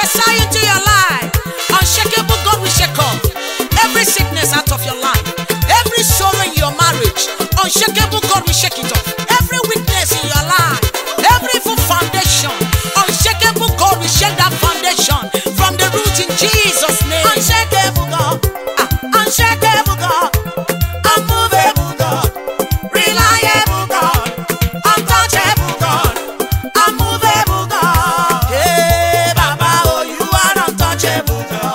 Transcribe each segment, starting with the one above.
prophesy into your life. Unshakable God will shake off every sickness out of your life, every sorrow in your marriage. Unshakable God will shake it off. Every weakness in your life, every evil foundation. Unshakable God will shake that foundation from the root in Jesus' name. Unshakable God, unshakable God, unmovable God, reliable God, untouchable God, unmovable God. Hey, Baba, oh, you are untouchable God.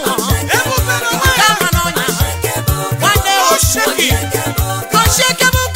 Unshakable